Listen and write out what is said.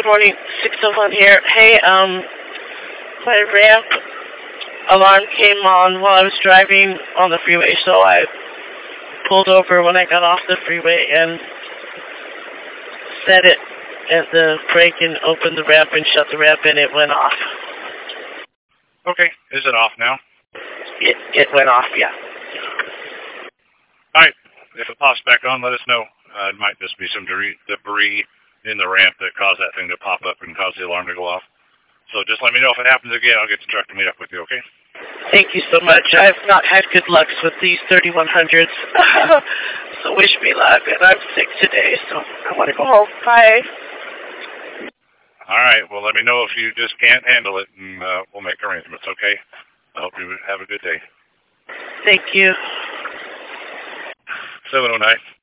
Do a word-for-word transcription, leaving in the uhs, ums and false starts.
good morning. six oh one here. Hey, um, my ramp alarm came on while I was driving on the freeway, so I pulled over when I got off the freeway and set it at the brake and opened the ramp and shut the ramp, and it went off. Okay. Is it off now? It it went off, yeah. All right. If it pops back on, let us know. Uh, it might just be some debris, debris in the ramp that caused that thing to pop up and cause the alarm to go off. So just let me know if it happens again. I'll get the truck to meet up with you, okay? Thank you so much. I've not had good lucks with these thirty-one hundreds. So wish me luck, and I'm sick today, so I want to go home. Bye. All right. Well, let me know if you just can't handle it, and uh, we'll make arrangements, okay? I hope you have a good day. Thank you. seven oh nine.